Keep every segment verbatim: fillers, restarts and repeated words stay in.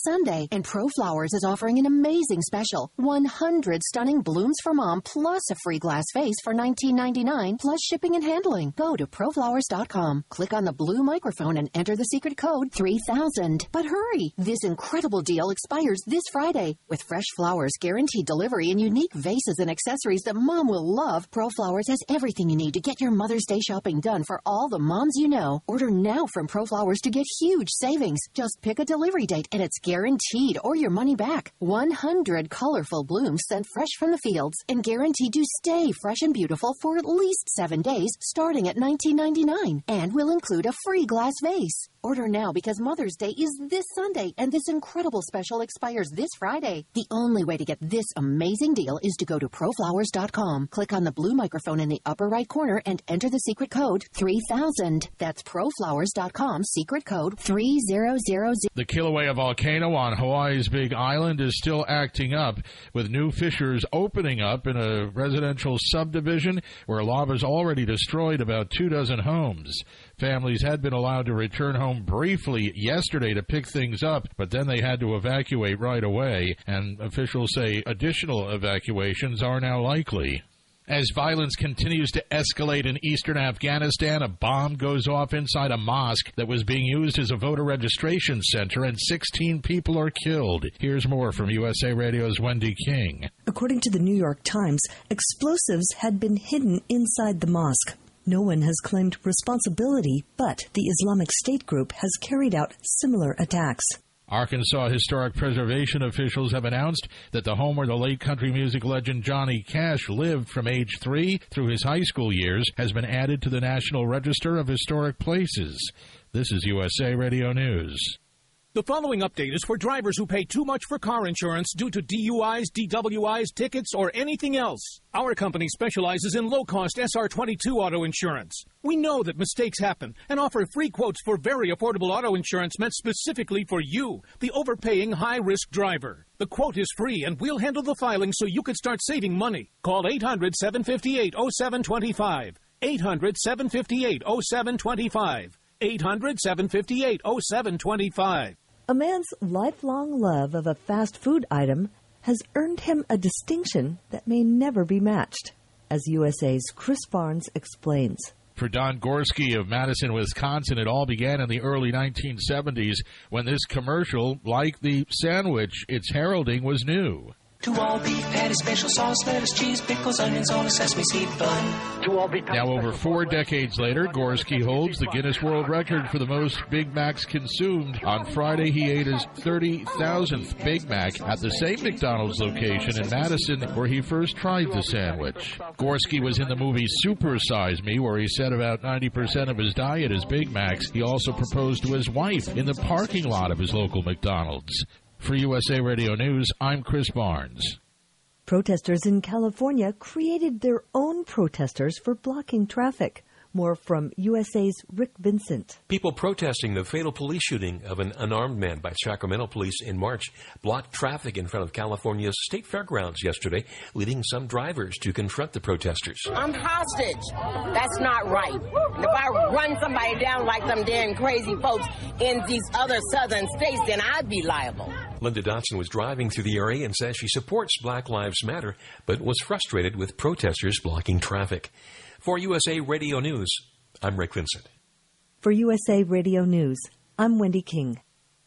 Sunday, and ProFlowers is offering an amazing special. one hundred stunning blooms for mom plus a free glass vase for nineteen ninety-nine plus shipping and handling. Go to pro flowers dot com. Click on the blue microphone and enter the secret code three thousand. But hurry! This incredible deal expires this Friday. With fresh flowers, guaranteed delivery, and unique vases and accessories that mom will love, ProFlowers has everything you need to get your Mother's Day shopping done for all the moms you know. Order now from ProFlowers to get huge savings. Just pick a delivery date and it's guaranteed or your money back. one hundred colorful blooms sent fresh from the fields and guaranteed to stay fresh and beautiful for at least seven days starting at nineteen ninety-nine and will include a free glass vase. Order now because Mother's Day is this Sunday and this incredible special expires this Friday. The only way to get this amazing deal is to go to pro flowers dot com. Click on the blue microphone in the upper right corner and enter the secret code three thousand. That's pro flowers dot com, secret code three thousand. The Kilauea volcano on Hawaii's Big Island is still acting up, with new fissures opening up in a residential subdivision where lava's already destroyed about two dozen homes. Families had been allowed to return home briefly yesterday to pick things up, but then they had to evacuate right away, and officials say additional evacuations are now likely. As violence continues to escalate in eastern Afghanistan, a bomb goes off inside a mosque that was being used as a voter registration center, and sixteen people are killed. Here's more from U S A Radio's Wendy King. According to the New York Times, explosives had been hidden inside the mosque. No one has claimed responsibility, but the Islamic State group has carried out similar attacks. Arkansas historic preservation officials have announced that the home where the late country music legend Johnny Cash lived from age three through his high school years has been added to the National Register of Historic Places. This is U S A Radio News. The following update is for drivers who pay too much for car insurance due to D U Is, D W Is, tickets, or anything else. Our company specializes in low-cost S R twenty-two auto insurance. We know that mistakes happen and offer free quotes for very affordable auto insurance meant specifically for you, the overpaying high-risk driver. The quote is free, and we'll handle the filing so you can start saving money. Call eight hundred, seven five eight, oh seven two five. eight hundred, seven five eight, oh seven two five. eight hundred, seven five eight, oh seven two five. A man's lifelong love of a fast food item has earned him a distinction that may never be matched, as U S A's Chris Barnes explains. For Don Gorski of Madison, Wisconsin, it all began in the early nineteen seventies when this commercial, like the sandwich it's heralding, was new. To all beef patty, special sauce, lettuce, cheese, pickles, onions on a sesame seed bun. To all beef patty, now, over four decades later, Gorski holds the Guinness World Record for the most Big Macs consumed. On Friday, he ate his thirty thousandth Big Mac at the same McDonald's location in Madison where he first tried the sandwich. Gorski was in the movie Super Size Me, where he said about ninety percent of his diet is Big Macs. He also proposed to his wife in the parking lot of his local McDonald's. For U S A Radio News, I'm Chris Barnes. Protesters in California created their own protesters for blocking traffic. More from U S A's Rick Vincent. People protesting the fatal police shooting of an unarmed man by Sacramento police in March blocked traffic in front of California's state fairgrounds yesterday, leading some drivers to confront the protesters. I'm hostage. That's not right. And if I run somebody down like them damn crazy folks in these other southern states, then I'd be liable. Linda Dotson was driving through the area and says she supports Black Lives Matter, but was frustrated with protesters blocking traffic. For U S A Radio News, I'm Rick Vincent. For U S A Radio News, I'm Wendy King.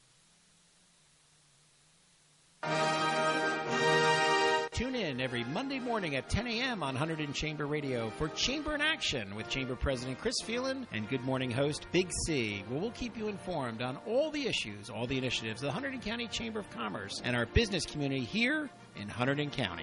Tune in every Monday morning at ten a.m. on Hunterdon Chamber Radio for Chamber in Action with Chamber President Chris Phelan and Good Morning host Big C, where we'll keep you informed on all the issues, all the initiatives of the Hunterdon County Chamber of Commerce and our business community here in Hunterdon County.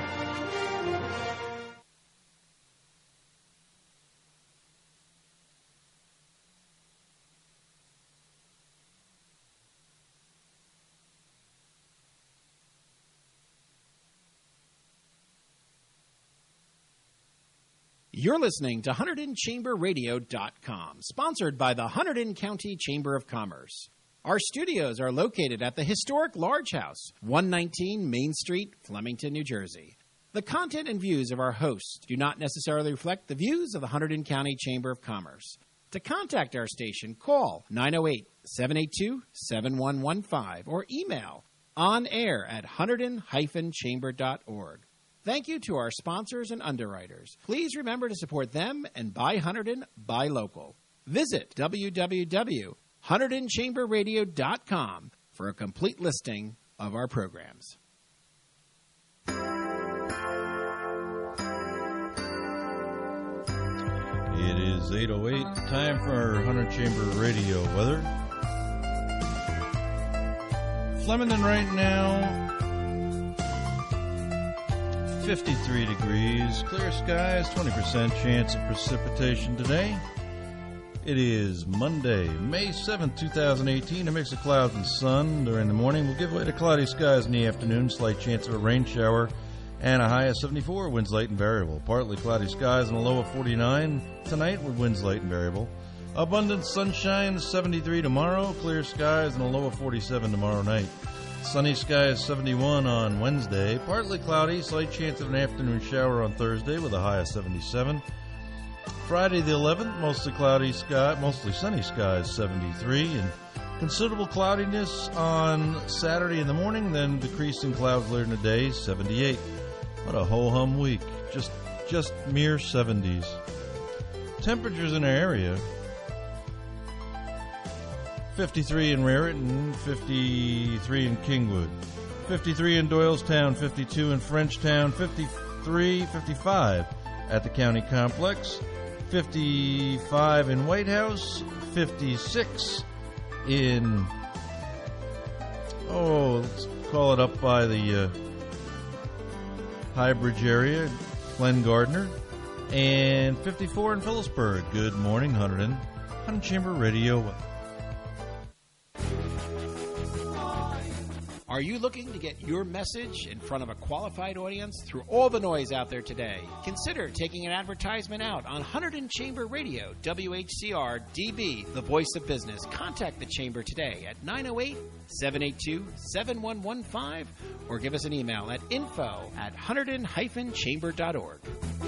You're listening to Hunterdon Chamber Radio dot com, sponsored by the Hunterdon County Chamber of Commerce. Our studios are located at the historic Large House, one nineteen Main Street, Flemington, New Jersey. The content and views of our hosts do not necessarily reflect the views of the Hunterdon County Chamber of Commerce. To contact our station, call nine oh eight, seven eight two, seven one one five or email on air at hunterdon dash chamber dot org. Thank you to our sponsors and underwriters. Please remember to support them and buy Hunterdon, buy local. Visit w w w dot hunterdon chamber radio dot com for a complete listing of our programs. It is eight oh eight, time for our Hunter Chamber Radio weather. Flemington right now, fifty-three degrees, clear skies, twenty percent chance of precipitation today. It is Monday, May seventh, twenty eighteen. A mix of clouds and sun during the morning will give way to cloudy skies in the afternoon, slight chance of a rain shower, and a high of seventy-four, winds light and variable. Partly cloudy skies and a low of forty-nine tonight with winds light and variable. Abundant sunshine, seventy-three tomorrow, clear skies and a low of forty-seven tomorrow night. Sunny skies, seventy-one on Wednesday, partly cloudy, slight chance of an afternoon shower on Thursday with a high of seventy-seven. Friday the eleventh, mostly cloudy sky, mostly sunny skies, seventy-three, and considerable cloudiness on Saturday in the morning, then decreasing clouds later in the day, seventy-eight. What a ho-hum week. Just just mere seventies. Temperatures in our area, fifty-three in Raritan, fifty-three in Kingwood, fifty-three in Doylestown, fifty-two in Frenchtown, fifty-three, fifty-five at the county complex, fifty-five in White House, fifty-six in, oh, let's call it up by the uh, High Bridge area, Glen Gardner, and fifty-four in Phillipsburg. Good morning, Hunterdon. Hunter Chamber Radio. Are you looking to get your message in front of a qualified audience through all the noise out there today? Consider taking an advertisement out on Hunterdon Chamber Radio, W H C R D B, the voice of business. Contact the Chamber today at nine oh eight, seven eight two, seven one one five or give us an email at info at hunterdon dash chamber dot org.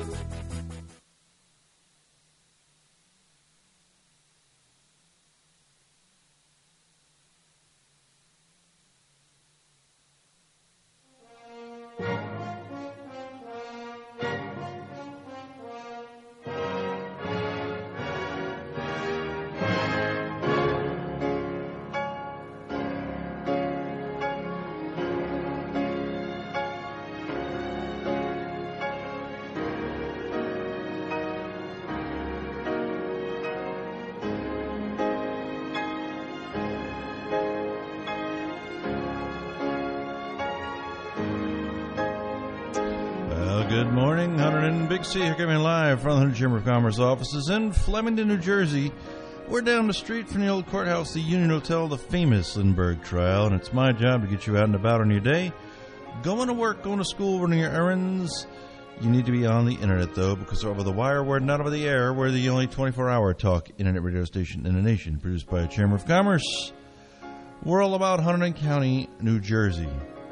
Good morning, Hunterdon Big C here coming live from the Hunterdon Chamber of Commerce offices in Flemington, New Jersey. We're down the street from the old courthouse, the Union Hotel, the famous Lindbergh trial, and it's my job to get you out and about on your day. Going to work, going to school, running your errands. You need to be on the internet, though, because over the wire, we're not over the air. We're the only twenty-four hour talk internet radio station in the nation, produced by the Chamber of Commerce. We're all about Hunterdon County, New Jersey.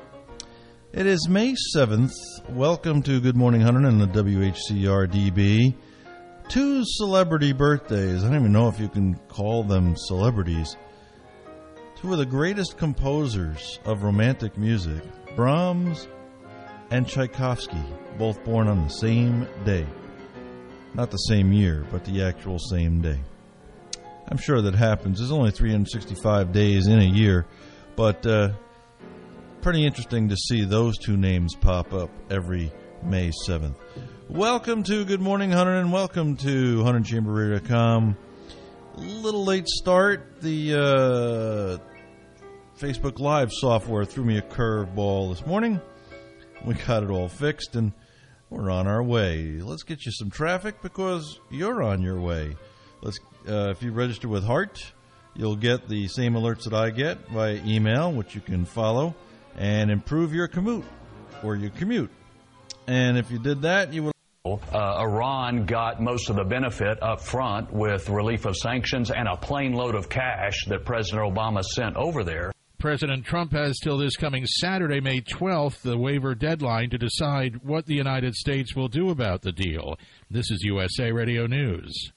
It is May seventh. Welcome to Good Morning Hunterdon and the W H C R D B. Two celebrity birthdays. I don't even know if you can call them celebrities. Two of the greatest composers of romantic music, Brahms and Tchaikovsky, both born on the same day. Not the same year, but the actual same day. I'm sure that happens. There's only three hundred sixty-five days in a year, but uh, pretty interesting to see those two names pop up every May seventh. Welcome to Good Morning Hunterdon, and welcome to Hunterdon Chamber Radio dot com. A little late start. The uh, Facebook Live software threw me a curveball this morning. We got it all fixed, and we're on our way. Let's get you some traffic because you're on your way. Let's. Uh, if you register with Heart, you'll get the same alerts that I get via email, which you can follow and improve your commute or your commute. And if you did that, you would. Uh, Iran got most of the benefit up front with relief of sanctions and a plane load of cash that President Obama sent over there. President Trump has till this coming Saturday, May twelfth, the waiver deadline to decide what the United States will do about the deal. This is U S A Radio News.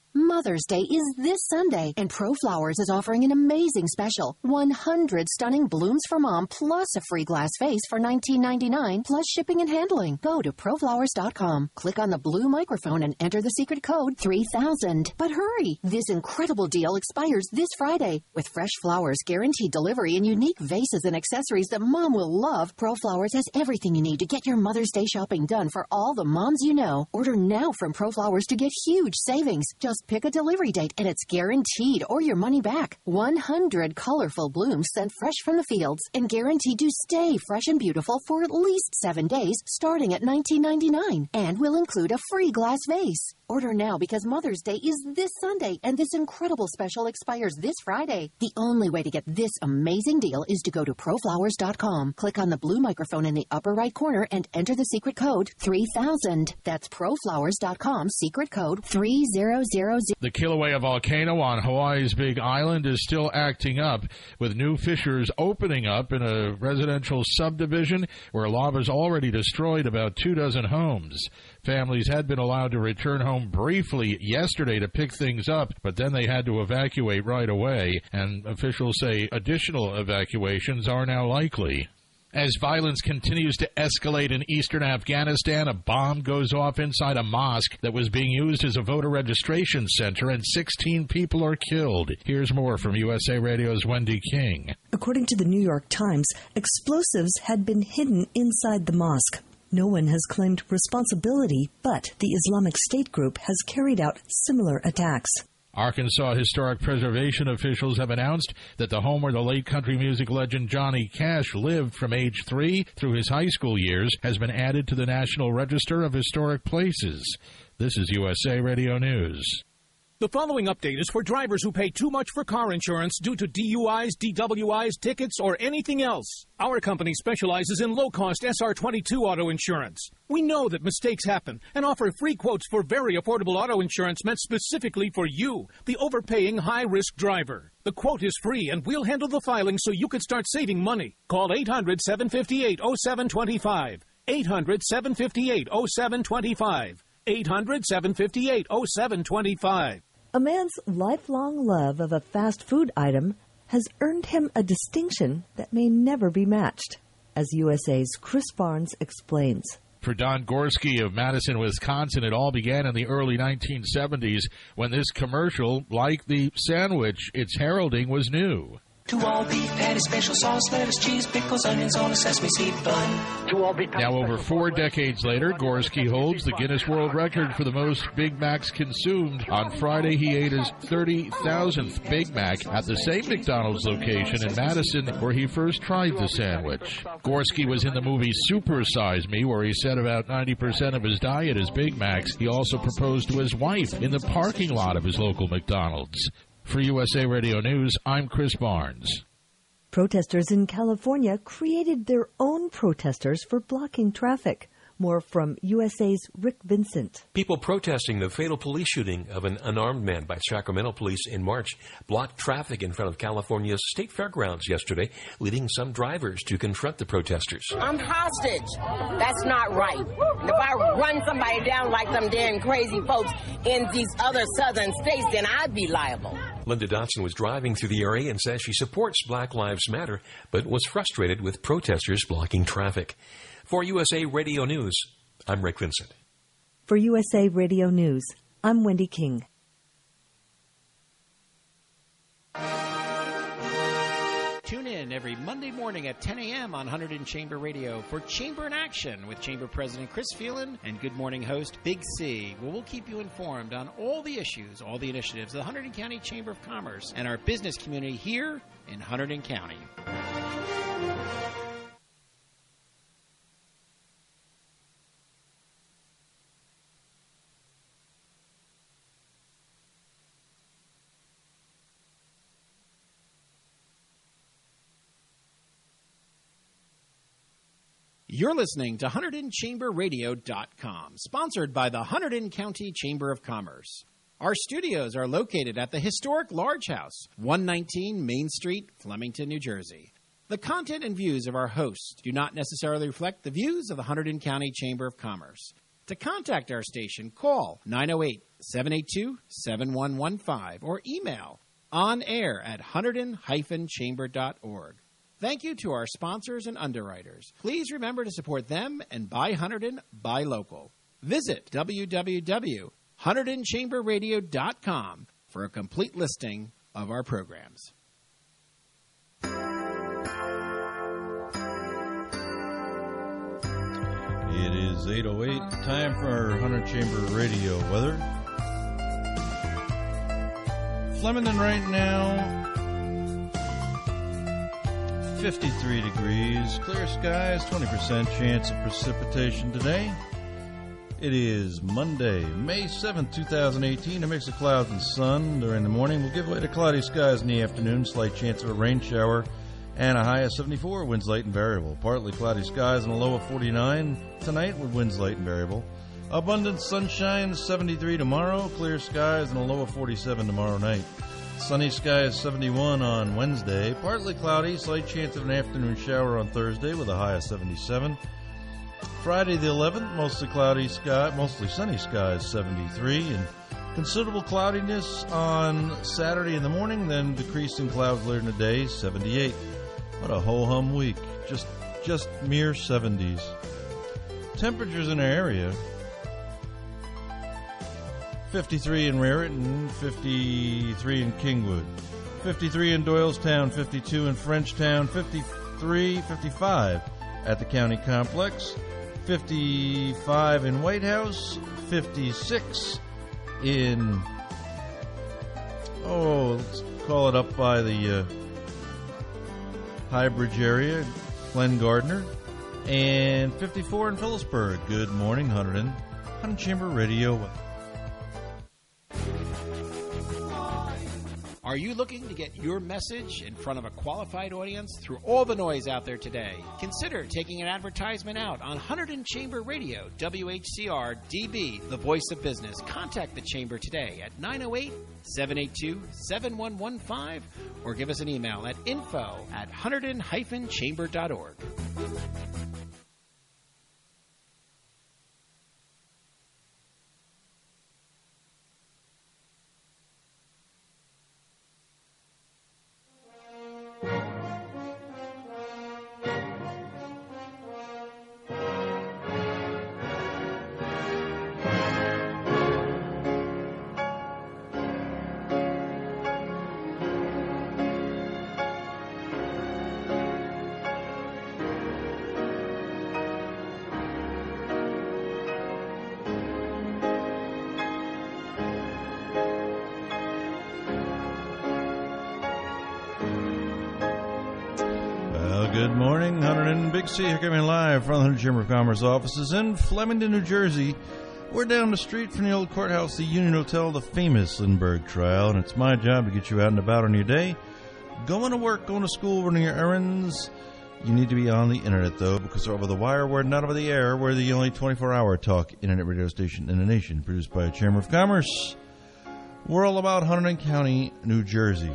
Mother's Day is this Sunday, and ProFlowers is offering an amazing special. one hundred stunning blooms for mom, plus a free glass vase for nineteen ninety-nine, plus shipping and handling. Go to pro flowers dot com, click on the blue microphone, and enter the secret code three thousand. But hurry! This incredible deal expires this Friday. With fresh flowers, guaranteed delivery, and unique vases and accessories that mom will love, ProFlowers has everything you need to get your Mother's Day shopping done for all the moms you know. Order now from ProFlowers to get huge savings. Just pick a delivery date and it's guaranteed or your money back. one hundred colorful blooms sent fresh from the fields and guaranteed to stay fresh and beautiful for at least seven days starting at nineteen ninety-nine, and will include a free glass vase. Order now because Mother's Day is this Sunday and this incredible special expires this Friday. The only way to get this amazing deal is to go to pro flowers dot com, click on the blue microphone in the upper right corner, and enter the secret code three thousand. That's pro flowers dot com, secret code three thousand. The Kilauea volcano on Hawaii's Big Island is still acting up, with new fissures opening up in a residential subdivision where lava's already destroyed about two dozen homes. Families had been allowed to return home briefly yesterday to pick things up, but then they had to evacuate right away, and officials say additional evacuations are now likely. As violence continues to escalate in eastern Afghanistan, a bomb goes off inside a mosque that was being used as a voter registration center, and sixteen people are killed. Here's more from U S A Radio's Wendy King. According to the New York Times, explosives had been hidden inside the mosque. No one has claimed responsibility, but the Islamic State group has carried out similar attacks. Arkansas historic preservation officials have announced that the home where the late country music legend Johnny Cash lived from age three through his high school years has been added to the National Register of Historic Places. This is U S A Radio News. The following update is for drivers who pay too much for car insurance due to D U Is, D W Is, tickets, or anything else. Our company specializes in low-cost S R twenty-two auto insurance. We know that mistakes happen and offer free quotes for very affordable auto insurance meant specifically for you, the overpaying high-risk driver. The quote is free, and we'll handle the filing so you can start saving money. Call eight hundred, seven five eight, oh seven two five. eight hundred, seven five eight, oh seven two five. eight hundred, seven five eight, oh seven two five. A man's lifelong love of a fast food item has earned him a distinction that may never be matched, as U S A's Chris Barnes explains. For Don Gorski of Madison, Wisconsin, it all began in the early nineteen seventies when this commercial, like the sandwich it's heralding, was new. To all beef patty, special sauce, lettuce, cheese, pickles, onions on a sesame seed bun. To all beef patty, now, over four decades later, Gorski holds the Guinness World Record for the most Big Macs consumed. On Friday, he ate his thirty thousandth Big Mac at the same McDonald's location in Madison where he first tried the sandwich. Gorski was in the movie Super Size Me, where he said about ninety percent of his diet is Big Macs. He also proposed to his wife in the parking lot of his local McDonald's. For U S A Radio News, I'm Chris Barnes. Protesters in California created their own protesters for blocking traffic. More from U S A's Rick Vincent. People protesting the fatal police shooting of an unarmed man by Sacramento police in March blocked traffic in front of California's State Fairgrounds yesterday, leading some drivers to confront the protesters. I'm hostage. That's not right. And if I run somebody down like them damn crazy folks in these other southern states, then I'd be liable. Linda Dotson was driving through the area and says she supports Black Lives Matter, but was frustrated with protesters blocking traffic. For U S A Radio News, I'm Rick Vincent. For U S A Radio News, I'm Wendy King. Tune in every Monday morning at ten a.m. on one hundred in Chamber Radio for Chamber in Action with Chamber President Chris Phelan and Good Morning host Big C, where we'll keep you informed on all the issues, all the initiatives of the Hunterdon County Chamber of Commerce and our business community here in Hunterdon County. You're listening to Hunterdon Chamber Radio dot com, sponsored by the Hunterdon County Chamber of Commerce. Our studios are located at the historic Large House, one nineteen Main Street, Flemington, New Jersey. The content and views of our hosts do not necessarily reflect the views of the Hunterdon County Chamber of Commerce. To contact our station, call nine oh eight, seven eight two, seven one one five or email on air at hunterdon dash chamber dot org. Thank you to our sponsors and underwriters. Please remember to support them and buy Hunterdon, buy local. Visit w w w dot hunterdon chamber radio dot com for a complete listing of our programs. It is eight oh eight, time for Hunter Chamber Radio weather. Flemington right now, fifty-three degrees, clear skies, twenty percent chance of precipitation today. It is Monday, May seventh, twenty eighteen. A mix of clouds and sun during the morning. We'll give way to cloudy skies in the afternoon, slight chance of a rain shower, and a high of seventy-four, winds light and variable. Partly cloudy skies and a low of forty-nine tonight with winds light and variable. Abundant sunshine, seventy-three tomorrow. Clear skies and a low of forty-seven tomorrow night. Sunny skies, seventy-one on Wednesday. Partly cloudy, slight chance of an afternoon shower on Thursday with a high of seventy-seven. Friday the eleventh, mostly cloudy sky, mostly sunny skies, seventy-three, and considerable cloudiness on Saturday in the morning, then decreasing clouds later in the day, seventy-eight. What a ho-hum week. Just just mere seventies. Temperatures in our area, fifty-three in Raritan, fifty-three in Kingwood, fifty-three in Doylestown, fifty-two in Frenchtown, fifty-three, fifty-five at the county complex, fifty-five in White House, fifty-six in, oh, let's call it up by the uh, High Bridge area, Glen Gardner, and fifty-four in Phillipsburg. Good morning, Hunterdon. Hunter Chamber Radio. Are you looking to get your message in front of a qualified audience through all the noise out there today? Consider taking an advertisement out on Hunterdon Chamber Radio, W H C R D B, the voice of business. Contact the Chamber today at nine oh eight, seven eight two, seven one one five or give us an email at info at hunterdon dash chamber dot org. Good morning, Hunterdon Big C here coming live from the Hunterdon Chamber of Commerce offices in Flemington, New Jersey. We're down the street from the old courthouse, the Union Hotel, the famous Lindbergh trial, and it's my job to get you out and about on your day. Going to work, going to school, running your errands. You need to be on the internet, though, because over the wire, we're not over the air. We're the only twenty-four hour talk internet radio station in the nation, produced by a Chamber of Commerce. We're all about Hunterdon County, New Jersey.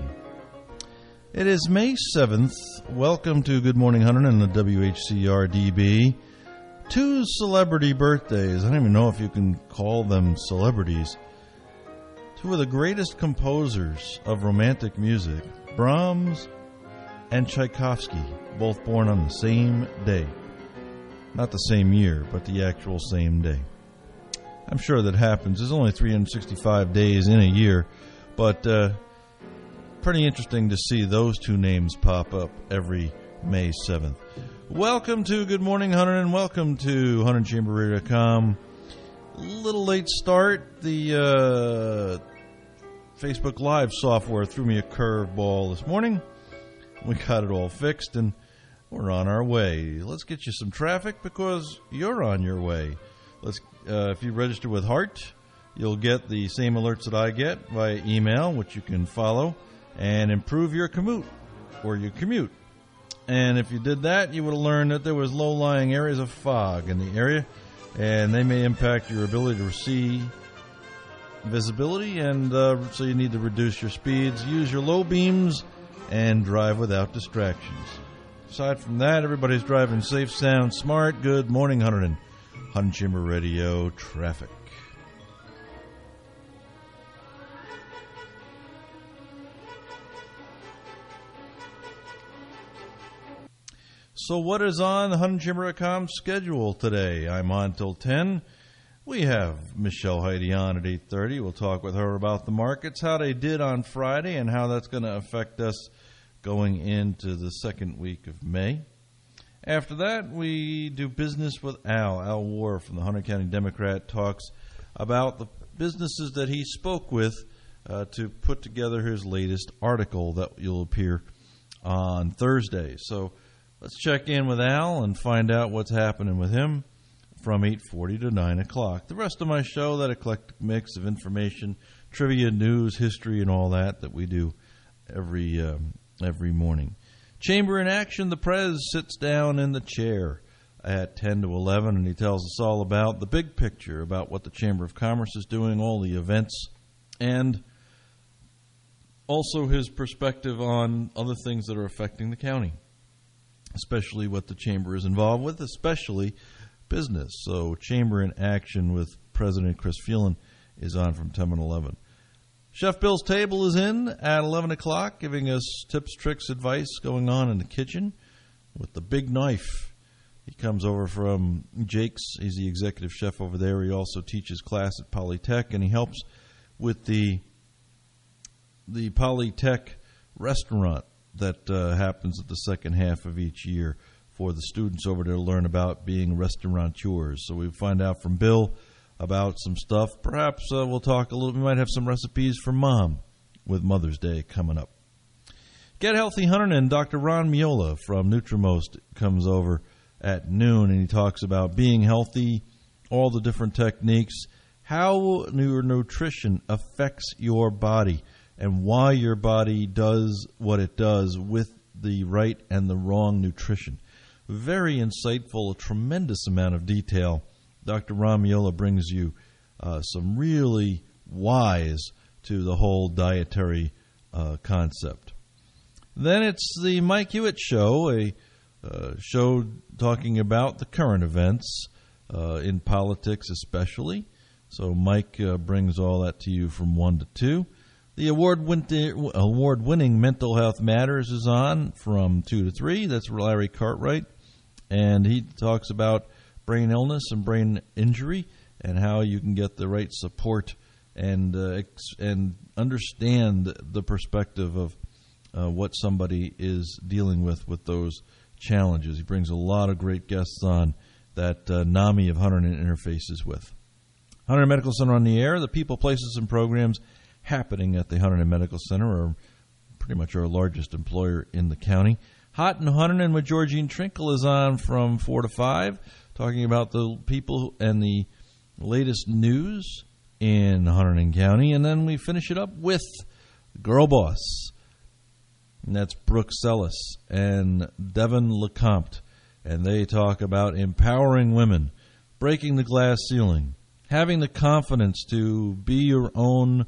It is May seventh. Welcome to Good Morning Hunterdon and the W H C R D B. Two celebrity birthdays. I don't even know if you can call them celebrities. Two of the greatest composers of romantic music, Brahms and Tchaikovsky, both born on the same day. Not the same year, but the actual same day. I'm sure that happens. There's only three hundred sixty-five days in a year, but uh, pretty interesting to see those two names pop up every May seventh. Welcome to Good Morning Hunterdon, and welcome to Hunterdon Chamber Radio dot com. Little late start. The uh, Facebook Live software threw me a curveball this morning. We got it all fixed, and we're on our way. Let's get you some traffic because you're on your way. Let's. Uh, if you register with Heart, you'll get the same alerts that I get via email, which you can follow and improve your commute or your commute. And if you did that, you would have learned that there was low-lying areas of fog in the area, and they may impact your ability to see visibility, and uh, so you need to reduce your speeds, use your low beams, and drive without distractions. Aside from that, everybody's driving safe, sound, smart. Good morning, Hunterdon. Hunterdon Chamber Radio traffic. So what is on the Hunterdon Chamber dot com schedule today? I'm on till ten. We have Michelle Heidi on at eight thirty. We'll talk with her about the markets, how they did on Friday, and how that's going to affect us going into the second week of May. After that, we do business with Al. Al War from the Hunter County Democrat talks about the businesses that he spoke with uh, to put together his latest article that will appear on Thursday. So let's check in with Al and find out what's happening with him from eight forty to nine o'clock. The rest of my show, that eclectic mix of information, trivia, news, history, and all that that we do every um, every morning. Chamber in Action, the Prez sits down in the chair at ten to eleven, and he tells us all about the big picture, about what the Chamber of Commerce is doing, all the events, and also his perspective on other things that are affecting the county, especially what the Chamber is involved with, especially business. So Chamber in Action with President Chris Phelan is on from ten and eleven. Chef Bill's Table is in at eleven o'clock, giving us tips, tricks, advice going on in the kitchen with the big knife. He comes over from Jake's. He's the executive chef over there. He also teaches class at Polytech, and he helps with the the Polytech restaurant that uh, happens at the second half of each year for the students over there to learn about being restaurateurs. So we find out from Bill about some stuff. Perhaps uh, we'll talk a little. We might have some recipes for Mom with Mother's Day coming up. Get Healthy Hunterdon. Doctor Ron Miola from Nutrimost comes over at noon, and he talks about being healthy, all the different techniques, how your nutrition affects your body, and why your body does what it does with the right and the wrong nutrition. Very insightful, a tremendous amount of detail. Doctor Ron Miola brings you uh, some really wise to the whole dietary uh, concept. Then it's the Mike Hewitt Show, a uh, show talking about the current events uh, in politics especially. So Mike uh, brings all that to you from one to two. The award-winning, award-winning Mental Health Matters is on from two to three. That's Larry Cartwright, and he talks about brain illness and brain injury and how you can get the right support and uh, ex- and understand the perspective of uh, what somebody is dealing with with those challenges. He brings a lot of great guests on that uh, NAMI of Hunterdon interfaces with. Hunterdon Medical Center on the air. The people, places, and programs happening at the Hunterdon Medical Center are pretty much our largest employer in the county. Hot in Hunterdon with Georgine Trinkle is on from four to five, talking about the people and the latest news in Hunterdon County. And then we finish it up with Girl Boss. And that's Brooke Sellis and Devin LeCompte. And they talk about empowering women, breaking the glass ceiling, having the confidence to be your own,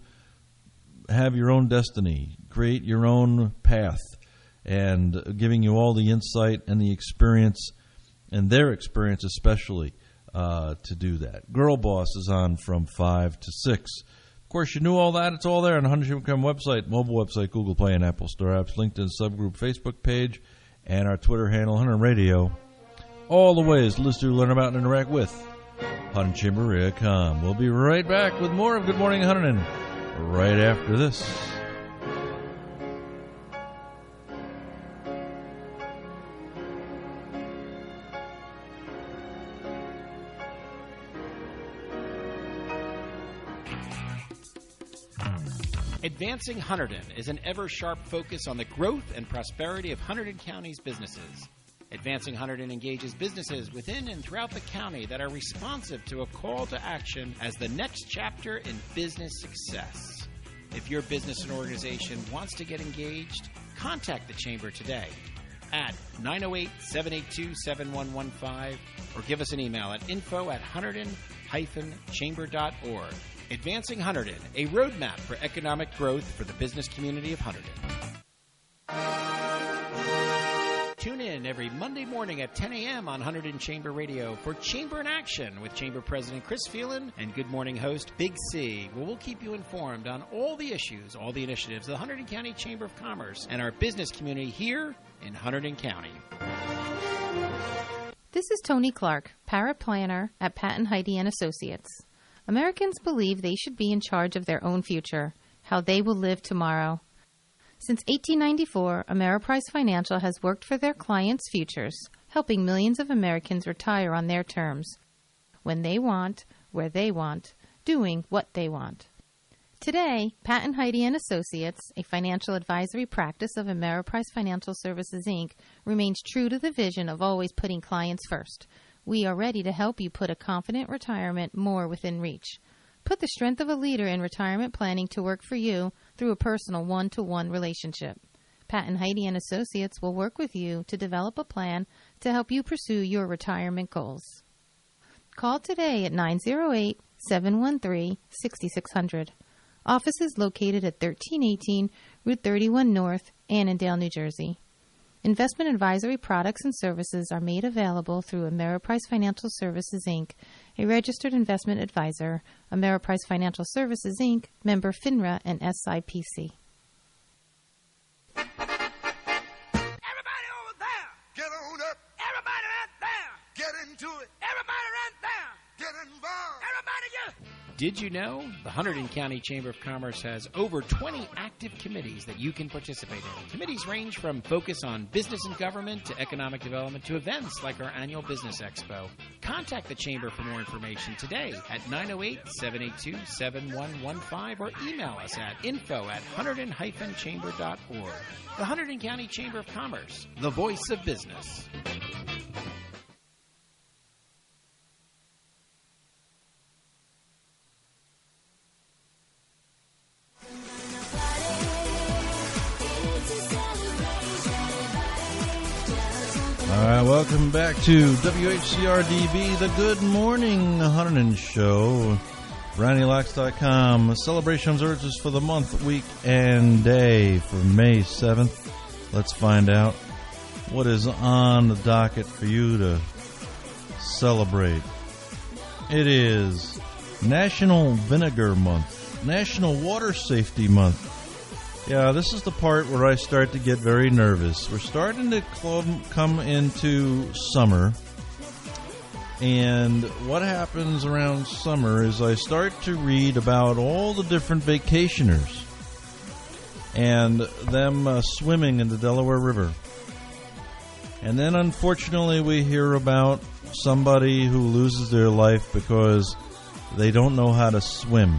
have your own destiny, create your own path, and giving you all the insight and the experience, and their experience especially, uh, to do that. Girl Boss is on from five to six. Of course, you knew all that. It's all there on the Hunterdon Chamber dot com website, mobile website, Google Play, and Apple Store apps, LinkedIn subgroup, Facebook page, and our Twitter handle, Hunterdon Radio. All the ways to listen to, learn about, and interact with Hunterdon Chamber dot com. We'll be right back with more of Good Morning Hunterdon right after this. Advancing Hunterdon is an ever-sharp focus on the growth and prosperity of Hunterdon County's businesses. Advancing Hunterdon engages businesses within and throughout the county that are responsive to a call to action as the next chapter in business success. If your business and organization wants to get engaged, contact the Chamber today at nine oh eight, seven eight two, seven one one five or give us an email at info at hunterdon dash chamber dot org. Advancing Hunterdon, a roadmap for economic growth for the business community of Hunterdon. Tune in in every Monday morning at ten a.m. on one hundred in Chamber Radio for Chamber in Action with Chamber President Chris Phelan and Good Morning host Big C, where we'll keep you informed on all the issues, all the initiatives of the Hunterdon County Chamber of Commerce and our business community here in Hunterdon County. This is Tony Clark, paraplanner at Patton Heidi and Associates. Americans believe they should be in charge of their own future, how they will live tomorrow. Since eighteen ninety-four, Ameriprise Financial has worked for their clients' futures, helping millions of Americans retire on their terms, when they want, where they want, doing what they want. Today, Patton Heidi and Associates, a financial advisory practice of Ameriprise Financial Services, Incorporated, remains true to the vision of always putting clients first. We are ready to help you put a confident retirement more within reach. Put the strength of a leader in retirement planning to work for you through a personal one-to-one relationship. Patton Heidi and Associates will work with you to develop a plan to help you pursue your retirement goals. Call today at nine oh eight, seven one three, six six zero zero. Office is located at thirteen eighteen Route thirty-one North, Annandale, New Jersey. Investment advisory products and services are made available through Ameriprise Financial Services, Incorporated, a registered investment advisor, Ameriprise Financial Services, Incorporated, member FINRA and S I P C. Everybody over there, get on up. Everybody right there, get into it. Everybody right there, get involved. Everybody get... Did you know the Hunterdon County Chamber of Commerce has over twenty active committees that you can participate in? Committees range from focus on business and government to economic development to events like our annual Business Expo. Contact the Chamber for more information today at nine oh eight, seven eight two, seven one one five or email us at info at hunterdon dash chamber dot org. The Hunterdon County Chamber of Commerce, the voice of business. All right, welcome back to W H C R D B, the Good Morning Hunterdon Show. Brownie Locks dot com. Celebrations urges for the month, week, and day for May seventh. Let's find out what is on the docket for you to celebrate. It is National Vinegar Month, National Water Safety Month. Yeah, this is the part where I start to get very nervous. We're starting to clum, come into summer, and what happens around summer is I start to read about all the different vacationers and them uh, swimming in the Delaware River. And then, unfortunately, we hear about somebody who loses their life because they don't know how to swim.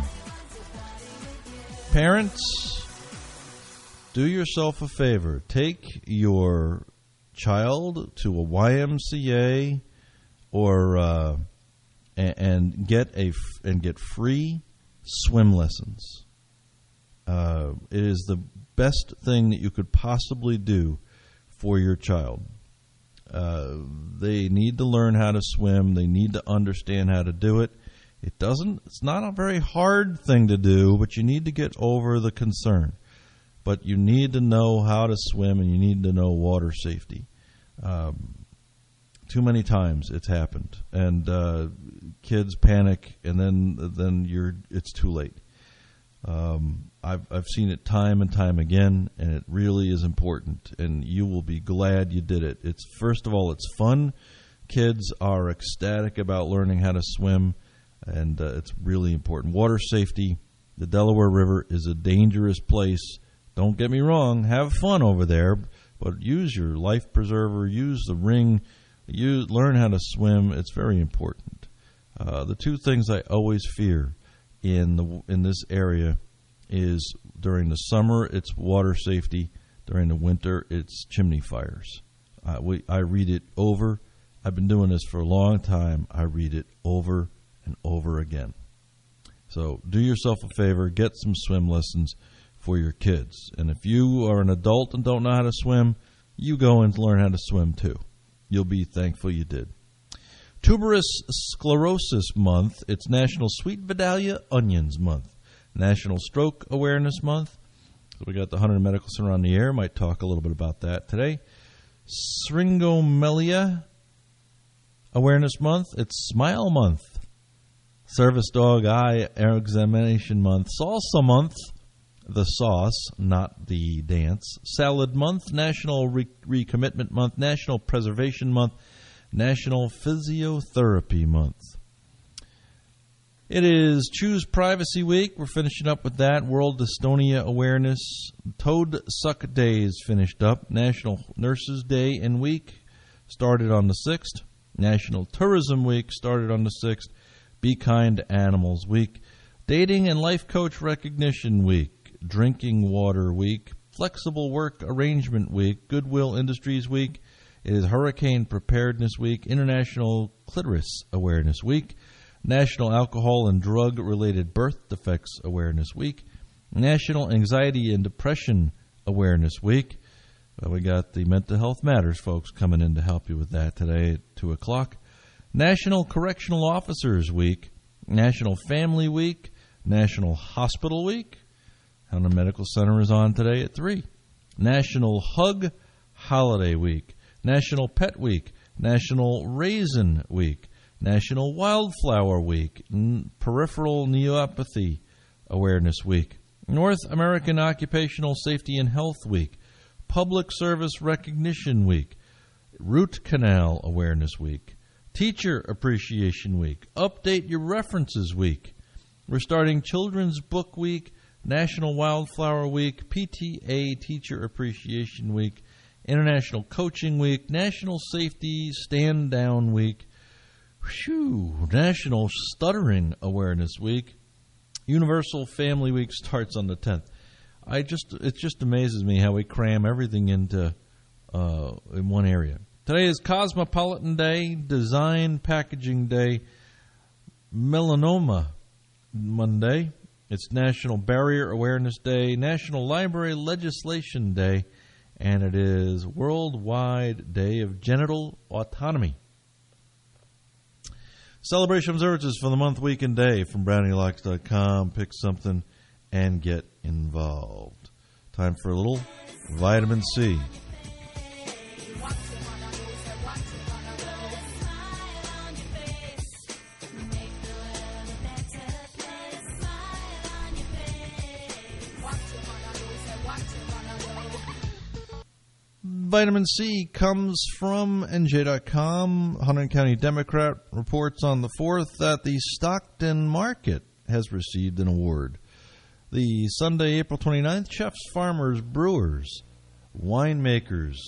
Parents, do yourself a favor. Take your child to a Y M C A or uh, and, and get a and get free swim lessons. Uh, it is the best thing that you could possibly do for your child. Uh, they need to learn how to swim. They need to understand how to do it. It doesn't. It's not a very hard thing to do, but you need to get over the concern. But you need to know how to swim, and you need to know water safety. Um, too many times it's happened, and uh, kids panic, and then then you're it's too late. Um, I've I've seen it time and time again, and it really is important. And you will be glad you did it. It's first of all, it's fun. Kids are ecstatic about learning how to swim, and uh, it's really important. Water safety. The Delaware River is a dangerous place. Don't get me wrong, have fun over there, but use your life preserver, use the ring, use, learn how to swim. It's very important. Uh, the two things I always fear in the in this area is during the summer, it's water safety. During the winter, it's chimney fires. Uh, we, I read it over. I've been doing this for a long time. I read it over and over again. So do yourself a favor, get some swim lessons for your kids. And if you are an adult and don't know how to swim, you go and learn how to swim too. You'll be thankful you did. Tuberous Sclerosis Month. It's National Sweet Vidalia Onions Month. National Stroke Awareness Month. So we got the Hunterdon Medical Center on the air. Might talk a little bit about that today. Syringomyelia Awareness Month. It's Smile Month. Service Dog Eye Examination Month. Salsa Month. The sauce, not the dance. Salad Month. National Re- Recommitment Month. National Preservation Month. National Physiotherapy Month. It is Choose Privacy Week. We're finishing up with that. World Dystonia Awareness. Toad Suck Day is finished up. National Nurses Day and Week started on the sixth. National Tourism Week started on the sixth. Be Kind to Animals Week. Dating and Life Coach Recognition Week. Drinking Water Week. Flexible Work Arrangement Week. Goodwill Industries Week. It is Hurricane Preparedness Week. International Clitoris Awareness Week. National Alcohol and Drug-Related Birth Defects Awareness Week. National Anxiety and Depression Awareness Week. Well, we got the Mental Health Matters folks coming in to help you with that today at two o'clock. National Correctional Officers Week. National Family Week. National Hospital Week. Hunter Medical Center is on today at three. National Hug Holiday Week. National Pet Week. National Raisin Week. National Wildflower Week, N- Peripheral Neuropathy Awareness Week, North American Occupational Safety and Health Week, Public Service Recognition Week, Root Canal Awareness Week, Teacher Appreciation Week, Update Your References Week. We're starting Children's Book Week, National Wildflower Week, P T A Teacher Appreciation Week, International Coaching Week, National Safety Stand Down Week, Whew, National Stuttering Awareness Week. Universal Family Week starts on the tenth. I just it just amazes me how we cram everything into uh, in one area. Today is Cosmopolitan Day, Design Packaging Day, Melanoma Monday. It's National Barrier Awareness Day, National Library Legislation Day, and it is Worldwide Day of Genital Autonomy. Celebration observances for the month, week, and day from Brownie Locks dot com. Pick something and get involved. Time for a little vitamin C. Vitamin C comes from N J dot com. Hunterdon County Democrat reports on the fourth that the Stockton Market has received an award. The Sunday, April twenty-ninth, chefs, farmers, brewers, winemakers,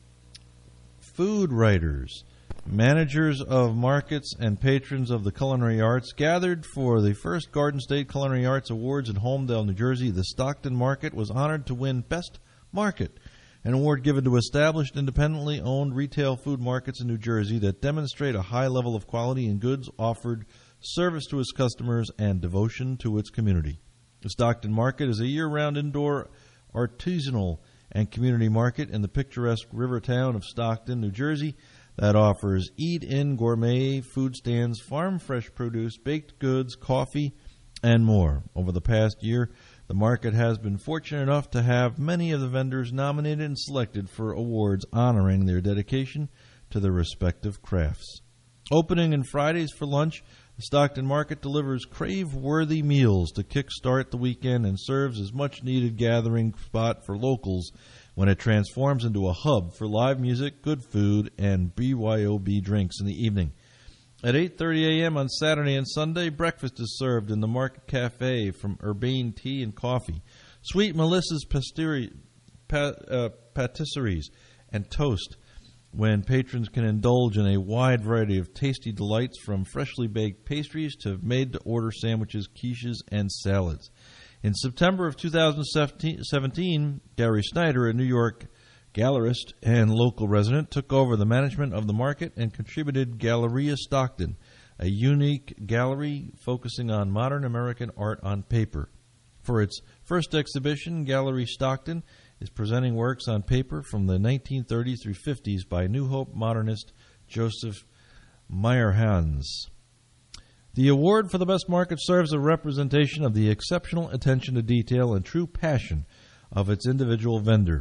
food writers, managers of markets, and patrons of the culinary arts gathered for the first Garden State Culinary Arts Awards in Holmdel, New Jersey. The Stockton Market was honored to win Best Market, an award given to established, independently owned retail food markets in New Jersey that demonstrate a high level of quality in goods offered, service to its customers, and devotion to its community. The Stockton Market is a year-round indoor artisanal and community market in the picturesque river town of Stockton, New Jersey, that offers eat-in gourmet food stands, farm-fresh produce, baked goods, coffee, and more. Over the past year, the market has been fortunate enough to have many of the vendors nominated and selected for awards honoring their dedication to their respective crafts. Opening on Fridays for lunch, the Stockton Market delivers crave-worthy meals to kickstart the weekend and serves as much-needed gathering spot for locals when it transforms into a hub for live music, good food, and B Y O B drinks in the evening. At eight thirty a.m. on Saturday and Sunday, breakfast is served in the Market Cafe from Urbane Tea and Coffee, Sweet Melissa's pastry, pa, uh, patisseries, and toast, when patrons can indulge in a wide variety of tasty delights from freshly baked pastries to made-to-order sandwiches, quiches, and salads. In September of two thousand seventeen, Gary Snyder, a New York gallerist and local resident, took over the management of the market and contributed Galleria Stockton, a unique gallery focusing on modern American art on paper. For its first exhibition, Gallery Stockton is presenting works on paper from the nineteen thirties through fifties by New Hope modernist Joseph Meyerhans. The award for the best market serves a representation of the exceptional attention to detail and true passion of its individual vendor.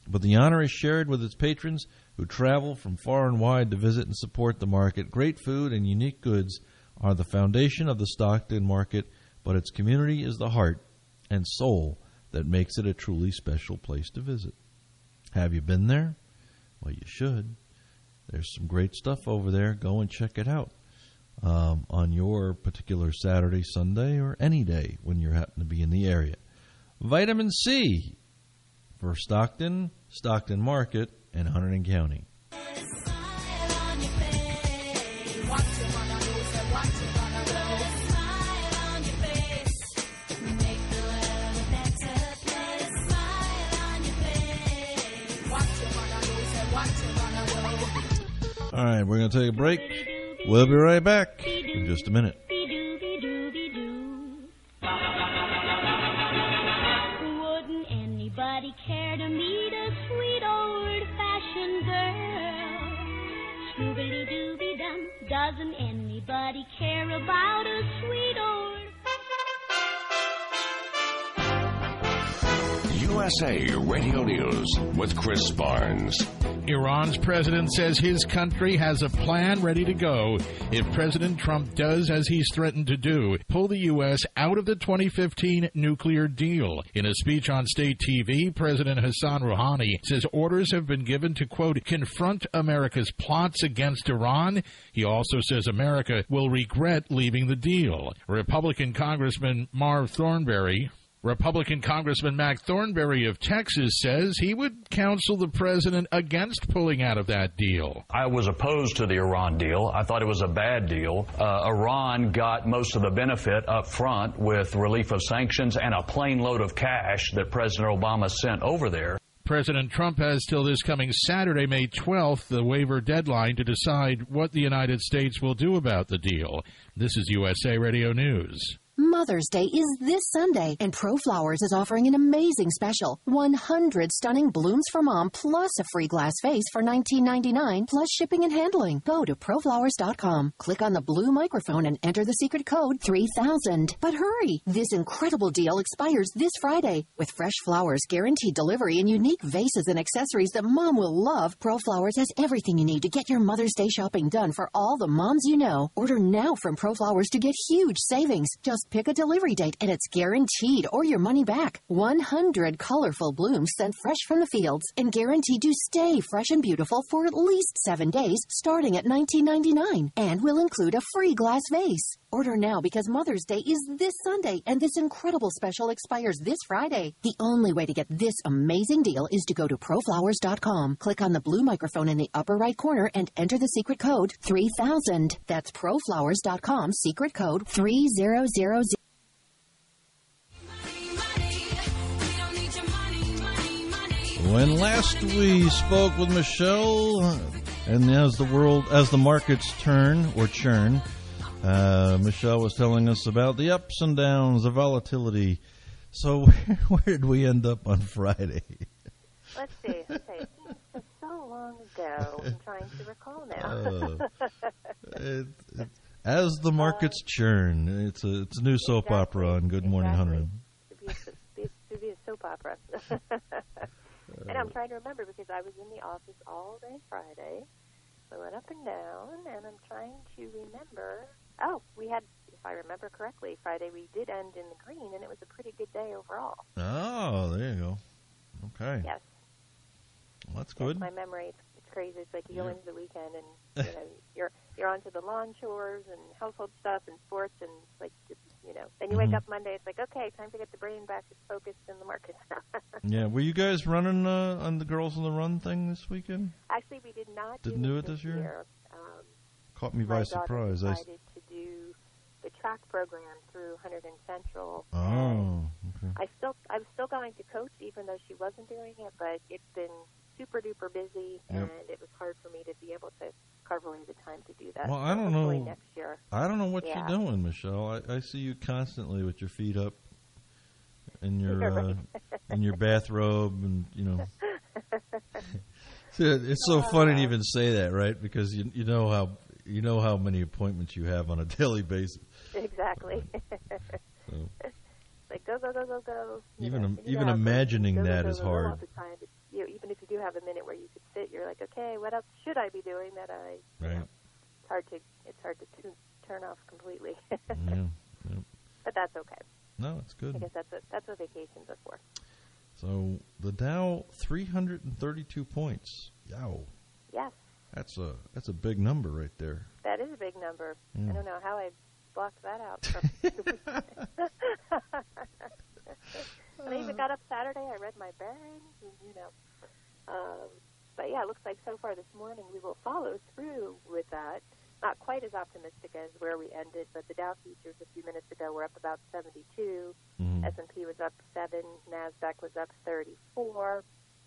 But the honor is shared with its patrons who travel from far and wide to visit and support the market. Great food and unique goods are the foundation of the Stockton market, but its community is the heart and soul that makes it a truly special place to visit. Have you been there? Well, you should. There's some great stuff over there. Go and check it out um, on your particular Saturday, Sunday, or any day when you happen to be in the area. Vitamin C for Stockton, Stockton Market, and Hunterdon County. All right, we're going to take a break. We'll be right back in just a minute. Wouldn't anybody care to meet a sweet old-fashioned girl? Scooby-Dooby-Dum, doesn't anybody care about a sweet old... U S A Radio News with Chris Barnes. Iran's president says his country has a plan ready to go if President Trump does as he's threatened to do, pull the U S out of the twenty fifteen nuclear deal. In a speech on state T V, President Hassan Rouhani says orders have been given to, quote, confront America's plots against Iran. He also says America will regret leaving the deal. Republican Congressman Marv Thornberry Republican Congressman Mac Thornberry of Texas says he would counsel the president against pulling out of that deal. I was opposed to the Iran deal. I thought it was a bad deal. Uh, Iran got most of the benefit up front with relief of sanctions and a plane load of cash that President Obama sent over there. President Trump has till this coming Saturday, May twelfth, the waiver deadline to decide what the United States will do about the deal. This is U S A Radio News. Mother's Day is this Sunday, and ProFlowers is offering an amazing special. one hundred stunning blooms for mom plus a free glass vase for nineteen ninety-nine plus shipping and handling. Go to pro flowers dot com, click on the blue microphone and enter the secret code three thousand. But hurry! This incredible deal expires this Friday. With fresh flowers, guaranteed delivery, and unique vases and accessories that mom will love, ProFlowers has everything you need to get your Mother's Day shopping done for all the moms you know. Order now from ProFlowers to get huge savings. Just pick a delivery date and it's guaranteed or your money back. one hundred colorful blooms sent fresh from the fields and guaranteed to stay fresh and beautiful for at least seven days starting at nineteen ninety-nine, and will include a free glass vase. Order now because Mother's Day is this Sunday and this incredible special expires this Friday. The only way to get this amazing deal is to go to pro flowers dot com, click on the blue microphone in the upper right corner and enter the secret code three thousand. That's pro flowers dot com, secret code three thousand. When last we spoke with Michelle, and as the world, as the markets turn or churn, uh, Michelle was telling us about the ups and downs, the volatility. So where, where did we end up on Friday? Let's see. Let's see. It's so long ago. I'm trying to recall now. uh, it, it, as the markets uh, churn, it's a it's a new soap exactly, opera on Good Morning exactly. Hunterdon. It should be a soap opera. And I'm trying to remember because I was in the office all day Friday. I went up and down, and I'm trying to remember. Oh, we had, if I remember correctly, Friday we did end in the green, and it was a pretty good day overall. Oh, there you go. Okay. Yes. Well, that's good. Yes, my memory, it's, it's crazy. It's like you go into the weekend, and you know, you're you're onto the lawn chores and household stuff and sports, and it's like, just, you know, then you mm-hmm. wake up Monday, it's like, okay, time to get the brain back focused in the market. Yeah, were you guys running uh, on the Girls on the Run thing this weekend? Actually, we did not. Didn't do, do it it this year? year. Um, Caught me by surprise. My I daughter decided to do the track program through Hunterdon Central. Oh, okay. I still, I'm still going to coach, even though she wasn't doing it, but it's been super duper busy, yep. and it was hard for me to be able to carve away the time to do that. Well, I don't know. Next year. I don't know what yeah. you're doing, Michelle. I, I see you constantly with your feet up in your right. uh, in your bathrobe, and you know. It's so funny to even say that, right? Because you you know how you know how many appointments you have on a daily basis. Exactly. So. Like go go go go go. Even know, um, even imagining go, that go, go, is go, hard. All the time. It's, you know, even if you do have a minute where you could sit, you're like, okay, what else should I be doing that I? Right. You know, it's hard to it's hard to tu- turn off completely. yeah, yeah. But that's okay. No, it's good. I guess that's what that's what vacations are for. So the Dow, three hundred thirty-two points. Yow. Yes. That's a that's a big number right there. That is a big number. Yeah. I don't know how I blocked that out. From when I even got up Saturday, I read my bearings, and, you know. Um, but yeah, it looks like so far this morning we will follow through with that. Not quite as optimistic as where we ended, but the Dow futures a few minutes ago were up about seventy-two. Mm-hmm. S and P was up seven. NASDAQ was up thirty-four.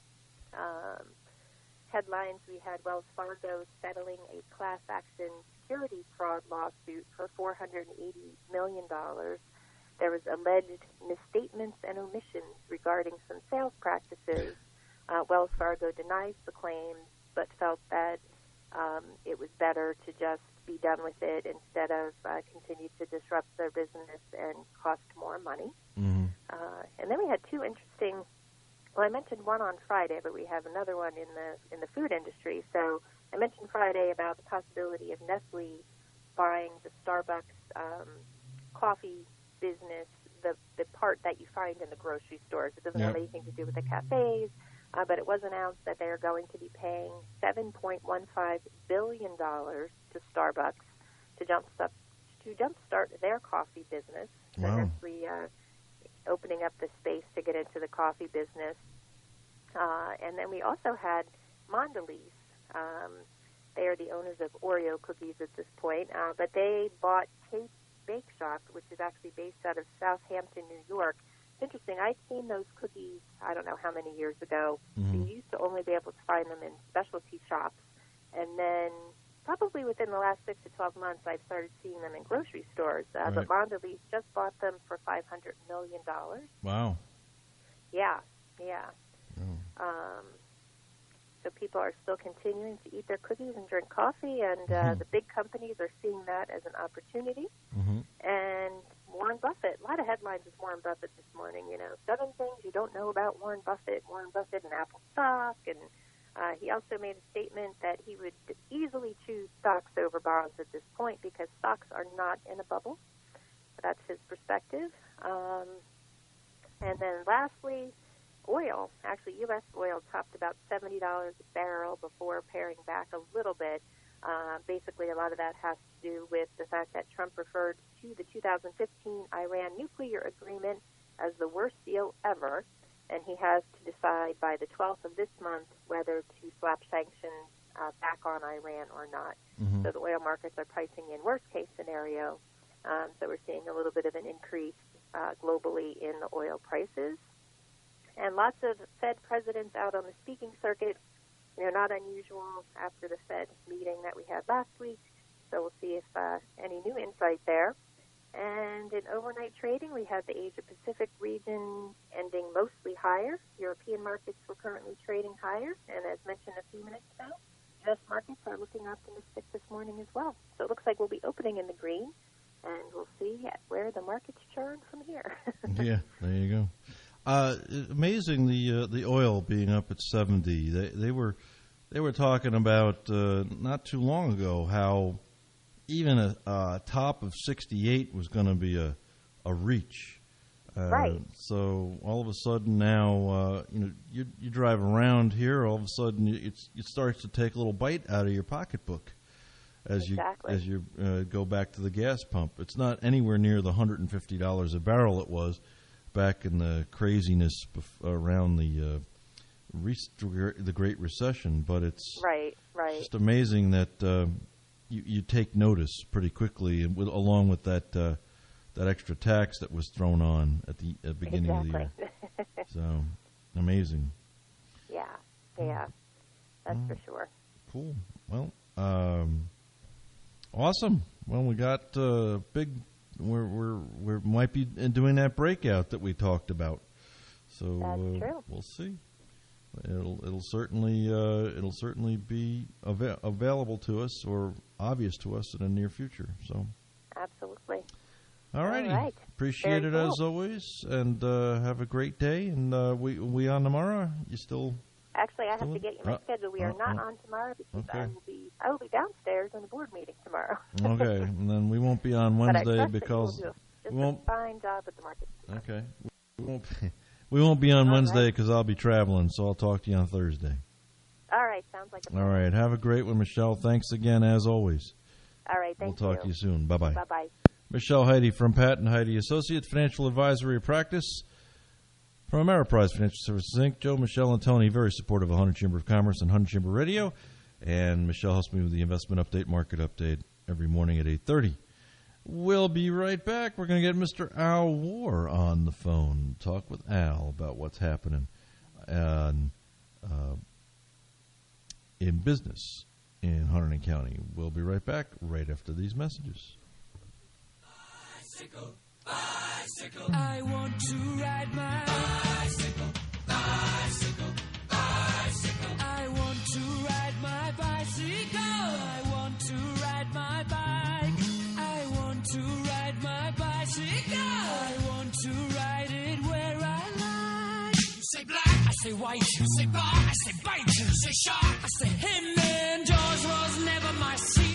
Um, headlines, we had Wells Fargo settling a class action securities fraud lawsuit for four hundred eighty million dollars. There was alleged misstatements and omissions regarding some sales practices. Uh, Wells Fargo denies the claims, but felt that um, it was better to just be done with it instead of uh, continue to disrupt their business and cost more money. Mm-hmm. Uh, and then we had two interesting. Well, I mentioned one on Friday, but we have another one in the in the food industry. So I mentioned Friday about the possibility of Nestle buying the Starbucks um, coffee business, the the part that you find in the grocery stores. It doesn't yep. have anything to do with the cafes, uh, but it was announced that they are going to be paying seven point one five billion dollars to Starbucks to jumpstart to jumpstart their coffee business. So wow. Nestle uh, opening up the space to get into the coffee business. Uh, and then we also had Mondelez. Um, they are the owners of Oreo cookies at this point, uh, but they bought Taste Bake Shop, which is actually based out of Southampton, New York. It's interesting. I'd seen those cookies, I don't know how many years ago. Mm-hmm. You used to only be able to find them in specialty shops. And then probably within the last six to twelve months, I've started seeing them in grocery stores. Uh, right. But Mondelez just bought them for five hundred million dollars. Wow. Yeah, yeah. Oh. Um, so people are still continuing to eat their cookies and drink coffee, and uh, mm-hmm. the big companies are seeing that as an opportunity. Mm-hmm. And Warren Buffett, a lot of headlines with Warren Buffett this morning, you know, seven things you don't know about Warren Buffett, Warren Buffett and Apple stock, and uh, he also made a statement that he would easily choose stocks over bonds at this point because stocks are not in a bubble. That's his perspective. Um, and then lastly, oil. Actually, U S oil topped about seventy dollars a barrel before paring back a little bit. Uh, basically, a lot of that has to do with the fact that Trump referred to the two thousand fifteen Iran nuclear agreement as the worst deal ever, and he has to decide by the twelfth of this month whether to slap sanctions uh, back on Iran or not. Mm-hmm. So the oil markets are pricing in worst-case scenario. Um, so we're seeing a little bit of an increase uh, globally in the oil prices. And lots of Fed presidents out on the speaking circuit, you know, not unusual after the Fed meeting that we had last week. So we'll see if uh, any new insight there. And in overnight trading, we had the Asia-Pacific region ending mostly higher. European markets were currently trading higher. And as mentioned a few minutes ago, U S markets are looking optimistic this morning as well. So it looks like we'll be opening in the green, and we'll see where the markets churn from here. Yeah, there you go. Uh, amazing the uh, the oil being up at seventy. They they were they were talking about uh, not too long ago how even a, a top of sixty-eight was going to be a a reach. Uh, right. So all of a sudden now, uh, you know, you you drive around here. All of a sudden, it's it starts to take a little bite out of your pocketbook as exactly. you as you uh, go back to the gas pump. It's not anywhere near the one hundred fifty dollars a barrel it was back in the craziness bef- around the uh, re- the Great Recession, but it's right, right. just amazing that uh, you, you take notice pretty quickly, and with, along with that uh, that extra tax that was thrown on at the at beginning exactly. of the year. So amazing. Yeah, yeah, that's oh, for sure. Cool. Well, um, awesome. Well, we got uh, big. We're we're we might be doing that breakout that we talked about, so That's uh, true. we'll see. It'll it'll certainly uh, it'll certainly be av- available to us or obvious to us in the near future. So absolutely. All righty. All right. Appreciate Very it cool. as always, and uh, have a great day. And uh, we we on tomorrow. You still Actually, I have to get you my Uh, schedule. We are uh, not uh, on tomorrow because okay. I will be I will be downstairs in the board meeting tomorrow. Okay, and then we won't be on But I Wednesday trust that you because will do just we won't. a fine job at the market. Okay, we won't. Be, we won't be on All Wednesday right. because I'll be traveling. So I'll talk to you on Thursday. All right, sounds like a All right. Have a great one, Michelle. Thanks again, as always. All right, thank We'll talk to you soon. Bye bye. Bye bye. Michelle Heidi from Pat and Heidi Associates Financial Advisory Practice. From Ameriprise Financial Services, Incorporated, Joe, Michelle, and Tony, very supportive of Hunter Chamber of Commerce and Hunter Chamber Radio. And Michelle helps me with the investment update, market update every morning at eight thirty. We'll be right back. We're going to get Mister Al War on the phone. Talk with Al about what's happening uh, uh, in business in Hunterdon County. We'll be right back right after these messages. Bicycle, bicycle. I want to ride my bicycle, bicycle, bicycle. I want to ride my bicycle. I want to ride my bike. I want to ride my bicycle. I want to ride it where I like. You say black, I say white. You say bar, I say bite. You say shark, I say him. And Jaws was never my scene.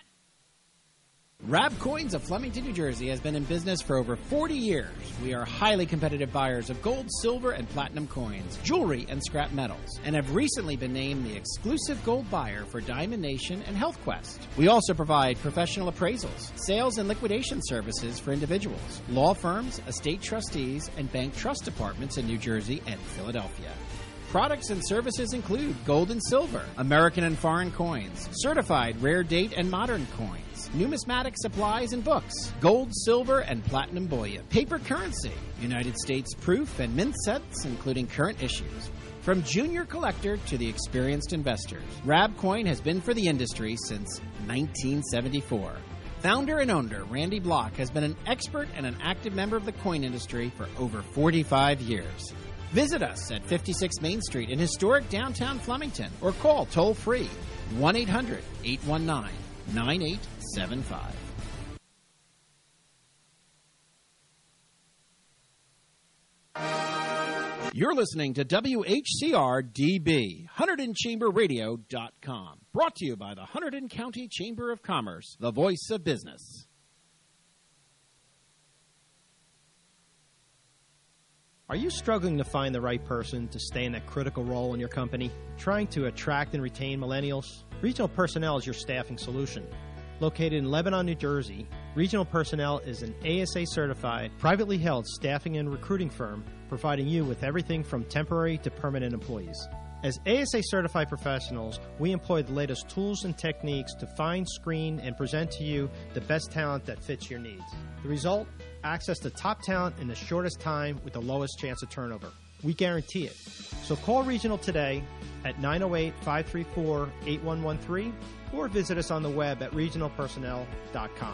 Rab Coins of Flemington, New Jersey has been in business for over forty years. We are highly competitive buyers of gold, silver, and platinum coins, jewelry, and scrap metals, and have recently been named the exclusive gold buyer for Diamond Nation and Health Quest. We also provide professional appraisals, sales and liquidation services for individuals, law firms, estate trustees, and bank trust departments in New Jersey and Philadelphia. Products and services include gold and silver, American and foreign coins, certified rare date and modern coins, numismatic supplies and books, gold, silver, and platinum bullion, paper currency, United States proof and mint sets, including current issues. From junior collector to the experienced investors, Rab Coin has been for the industry since nineteen seventy-four. Founder and owner Randy Block has been an expert and an active member of the coin industry for over forty-five years. Visit us at fifty-six Main Street in historic downtown Flemington or call toll-free one eight hundred eight one nine nine eight seven five. You're listening to W H C R D B, Hunterdon Chamber Radio dot com. Brought to you by the Hunterdon County Chamber of Commerce, the voice of business. Are you struggling to find the right person to stay in that critical role in your company? Trying to attract and retain millennials? Regional Personnel is your staffing solution. Located in Lebanon, New Jersey, Regional Personnel is an A S A-certified, privately held staffing and recruiting firm providing you with everything from temporary to permanent employees. As A S A-certified professionals, we employ the latest tools and techniques to find, screen, and present to you the best talent that fits your needs. The result? Access to top talent in the shortest time with the lowest chance of turnover. We guarantee it. So call Regional today at nine oh eight, five three four, eight one one three or visit us on the web at regional personnel dot com.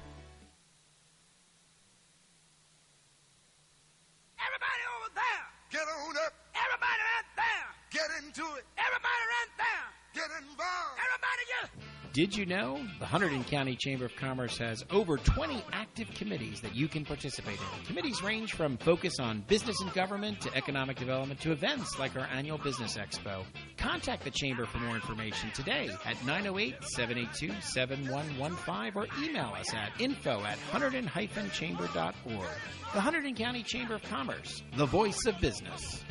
Everybody over there, get on up. Everybody right there, get into it. Everybody right there, get involved. Everybody get... Did you know the Hunterdon County Chamber of Commerce has over twenty active committees that you can participate in? Committees range from focus on business and government to economic development to events like our annual Business Expo. Contact the Chamber for more information today at nine oh eight, seven eight two, seven one one five or email us at info at hunterdon dash chamber dot org. The Hunterdon County Chamber of Commerce, the voice of business.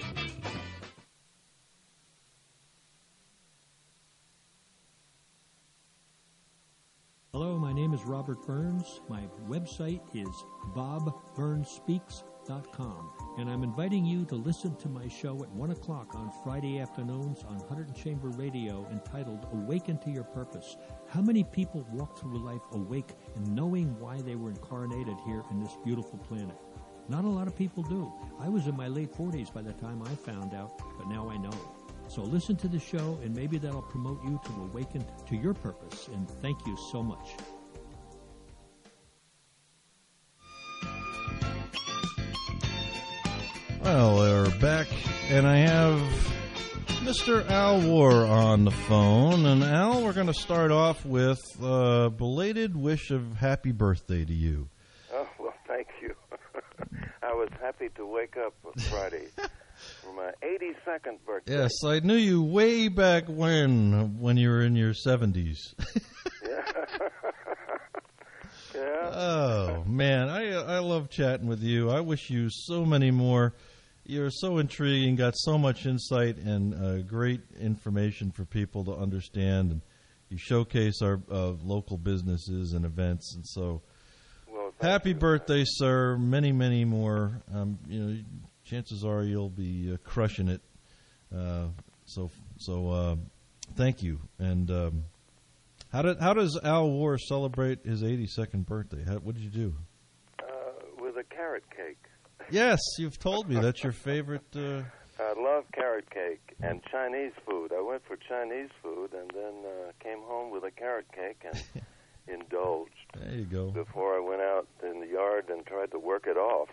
Hello, my name is Robert Burns. My website is bob burns speaks dot com, and I'm inviting you to listen to my show at one o'clock on Friday afternoons on Hunterdon Chamber Radio entitled Awaken to Your Purpose. How many people walk through life awake and knowing why they were incarnated here in this beautiful planet? Not a lot of people do. I was in my late forties by the time I found out, but now I know. So listen to the show, and maybe that'll promote you to awaken to your purpose. And thank you so much. Well, we're back, and I have Mister Al War on the phone. And Al, we're going to start off with a belated wish of happy birthday to you. Oh, well, thank you. I was happy to wake up Friday for my eighty-second birthday. Yes, I knew you way back when, when you were in your seventies. Yeah. Yeah. Oh, man, I I love chatting with you. I wish you so many more. You're so intriguing, got so much insight and uh, great information for people to understand. And you showcase our uh, local businesses and events. And so, well, happy you. birthday, sir. Many, many more. Um, you know, chances are you'll be uh, crushing it. Uh, so, so uh, thank you. And um, how did how does Al War celebrate his eighty-second birthday? How, what did you do? Uh, with a carrot cake. Yes, you've told me that's your favorite. Uh... I love carrot cake and Chinese food. I went for Chinese food and then uh, came home with a carrot cake and indulged. There you go. Before I went out in the yard and tried to work it off.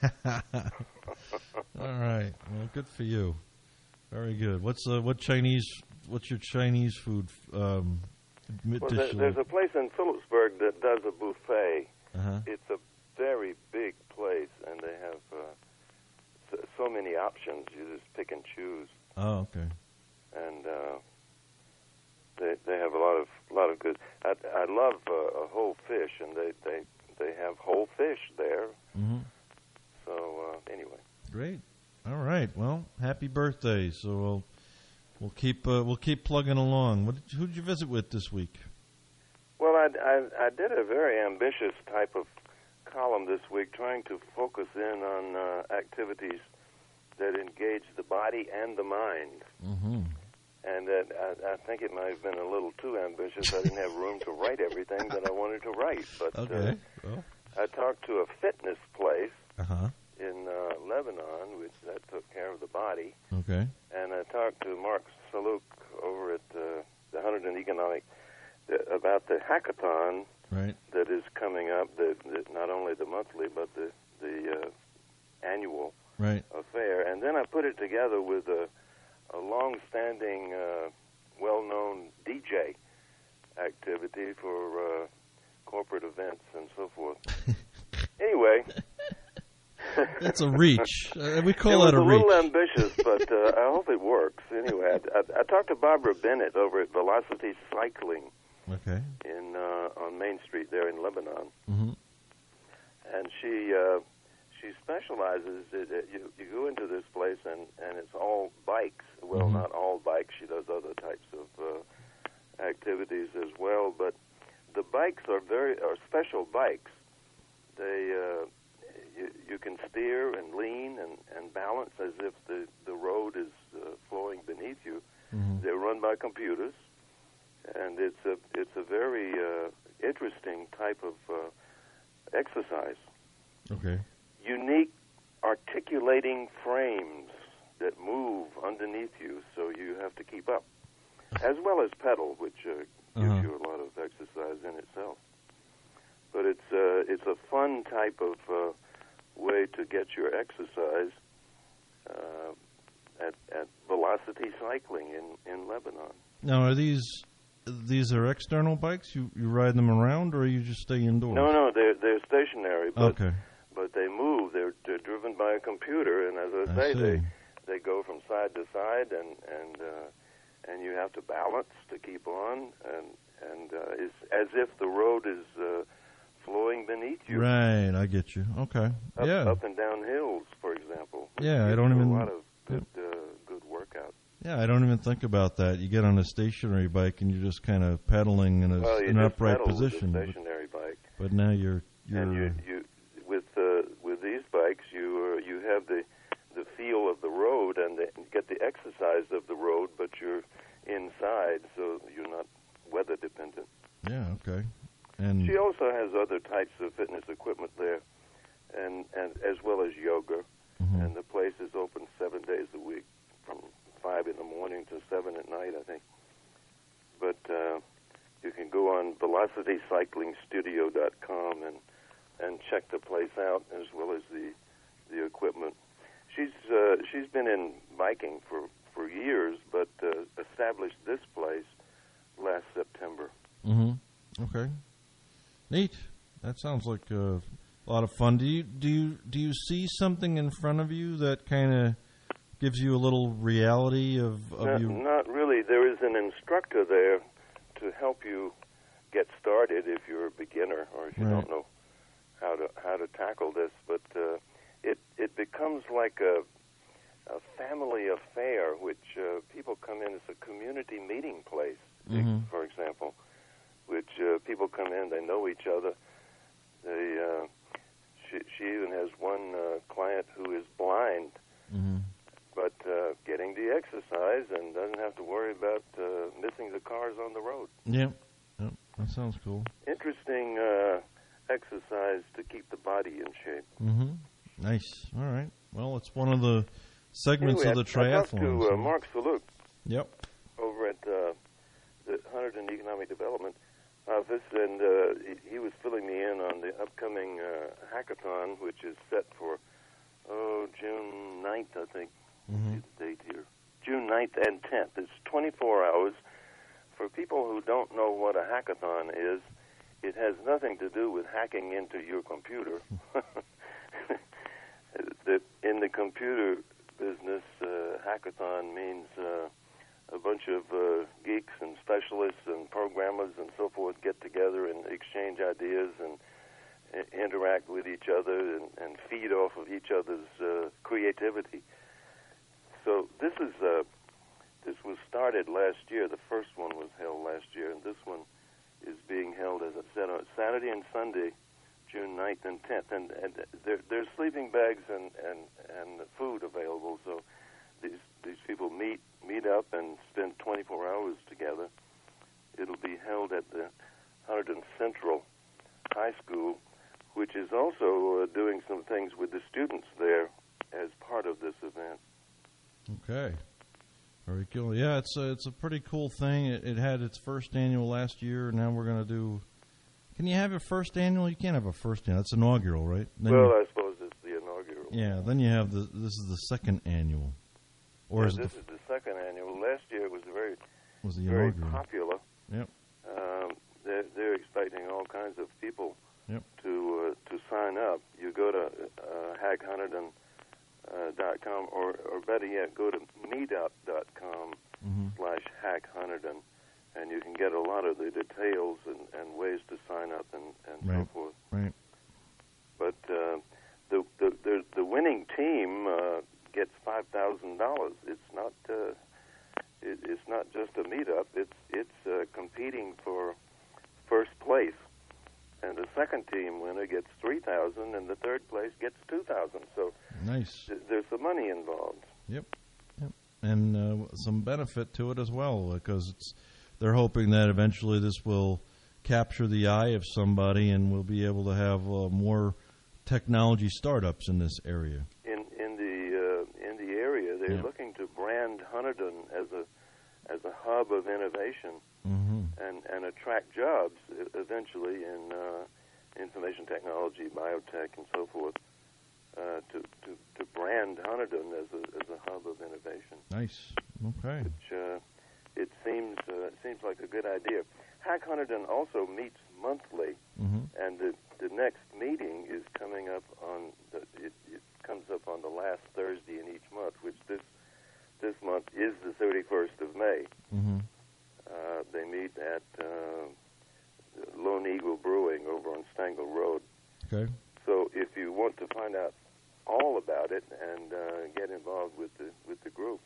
All right. Well, good for you. Very good. What's uh, what Chinese? What's your Chinese food? Um, well, dish there, there's a place in Phillipsburg that does a buffet. Uh-huh. It's a very big place, and they have uh, so, so many options. You just pick and choose. Oh, okay. And uh, they they have a lot of lot of good. I I love uh, a whole fish, and they they they have whole fish there. Mm-hmm. So uh, anyway. Great. All right. Well, happy birthday. So we'll we'll keep uh, we'll keep plugging along. What did, who did you visit with this week? Well, I, I I did a very ambitious type of column this week, trying to focus in on uh, activities that engage the body and the mind. Mm-hmm. And that I, I think it might have been a little too ambitious. I didn't have room to write everything that I wanted to write. But okay. uh, well. I talked to a fitness place Uh-huh. in uh, Lebanon, which that took care of the body. Okay. And I talked to Mark Saluk over at uh, the Hunterdon Economic uh, about the hackathon right. that is coming up, the, the, not only the monthly, but the, the uh, annual right. affair. And then I put it together with a, a long-standing, uh, well-known D J activity for uh, corporate events and so forth. Anyway... That's a reach. Uh, we call it that a reach. It was a little ambitious, but uh, I hope it works. Anyway, I, I, I talked to Barbara Bennett over at Velocity Cycling okay. in uh, on Main Street there in Lebanon, mm-hmm. and she uh, she specializes. It, it, you, you go into this place and, and it's all bikes. Well, mm-hmm. not all bikes. She does other types of uh, activities as well, but the bikes are very are special bikes. They uh, You, you can steer and lean and, and balance as if the, the road is uh, flowing beneath you. Mm-hmm. They're run by computers, and it's a it's a very uh, interesting type of uh, exercise. Okay. Unique articulating frames that move underneath you, so you have to keep up, as well as pedal, which uh, gives uh-huh. you a lot of exercise in itself. But it's uh, it's a fun type of uh, way to get your exercise uh, at, at Velocity Cycling in, in Lebanon. Now, are these these are external bikes? You you ride them around, or you just stay indoors? No, no, they're they're stationary. But, okay. But they move. They're, they're driven by a computer, and as I say, I see. they they go from side to side, and and uh, and you have to balance to keep on, and and uh, it's as if the road is Uh, flowing beneath you. Right, I get you. Okay, up, yeah. Up and down hills, for example. Yeah, I don't even. A lot of good, uh, good workout. Yeah, I don't even think about that. You get on a stationary bike and you're just kind of pedaling in a, well, you an just upright pedal position. With a stationary but, bike. But now you're you're. And you, you with uh, with these bikes, you uh, you have the the feel of the road and the, get the exercise of the road, but you're inside, so you're not weather dependent. Yeah. Okay. And she also has other types of fitness equipment there, and, and as well as yoga. Mm-hmm. And the place is open seven days a week, from five in the morning to seven at night, I think. But uh, you can go on velocity cycling studio dot com and and check the place out, as well as the the equipment. She's uh, she's been in biking for, for years, but uh, established this place last September. Mm-hmm. Okay. Neat. That sounds like a lot of fun. Do you do you do you see something in front of you that kind of gives you a little reality of, of not, you? Not really. There is an instructor there to help you get started if you're a beginner or if you Right. don't know how to how to tackle this. But uh, it it becomes like a a family affair, which uh, people come in as a community meeting place, Mhm. for example, which uh, people come in, they know each other. They uh, she, she even has one uh, client who is blind, Mhm. but uh, getting the exercise and doesn't have to worry about uh, missing the cars on the road. Yep. Yep. That sounds cool. Interesting uh, exercise to keep the body in shape. Mm-hmm. Nice. All right. Well, it's one of the segments Anyway, of the I, I talked triathlon. to uh, so- Mark Saluk Yep. over at uh, the Hunterdon Economic Development Office, and uh, he, he was filling me in on the upcoming uh, hackathon, which is set for, oh, June ninth, I think. Mm-hmm. See the date here. June ninth and tenth. It's twenty-four hours. For people who don't know what a hackathon is, it has nothing to do with hacking into your computer. the, in the computer business, uh, hackathon means uh, a bunch of uh, geeks and specialists and programmers and so forth get together and exchange ideas and uh, interact with each other and, and feed off of each other's uh, creativity. So this is uh, this was started last year. The first one was held last year, and this one is being held, as I said, on Saturday and Sunday, June ninth and tenth. And, and there, there's sleeping bags and, and, and food available, so these these people meet meet up and spend twenty-four hours together. It'll be held at the Hunterdon Central High School, which is also uh, doing some things with the students there as part of this event. Okay. Very cool. Yeah, it's a, it's a pretty cool thing. It, it had its first annual last year, and now we're going to do... Can you have a first annual? You can't have a first annual. That's inaugural, right? Then well, you, I suppose it's the inaugural. yeah, then you have the... This is the second annual. Or Yeah, is it this the, is the second annual. Last year it was very, was the very inaugural? popular. Yep. Um, they're, they're expecting all kinds of people Yep. to uh, to sign up. You go to uh, hack hunterdon dot com, or, or better yet, go to meetup dot com Mhm. slash hack hunterdon, and you can get a lot of the details and, and ways to sign up and, and Right. so forth. Right. But uh, the, the the the winning team uh, gets five thousand dollars. It's not uh, it, it's not just a meetup. It's it's uh, competing for first place, and the second team winner gets three thousand, and the third place gets two thousand. So Nice. th- there's some money involved. Yep. Yep. And uh, some benefit to it as well, because it's they're hoping that eventually this will capture the eye of somebody, and we'll be able to have uh, more technology startups in this area. In in the uh, in the area, they're Yeah. looking to brand Hunterdon as a as a hub of innovation. Mm-hmm. and, and attract jobs e- eventually in uh, information technology, biotech, and so forth, uh, to, to, to brand Hunterdon as a, as a hub of innovation. Nice. Okay. Which uh, it seems uh, seems like a good idea. Hack Hunterdon also meets monthly, Mm-hmm. and the, the next meeting is coming up on the, it, it comes up on the last Thursday in each month, which this this month is the thirty-first of May. Mm-hmm. Uh, they meet at uh, Lone Eagle Brewing over on Stangl Road. Okay. So if you want to find out all about it and uh, get involved with the with the group,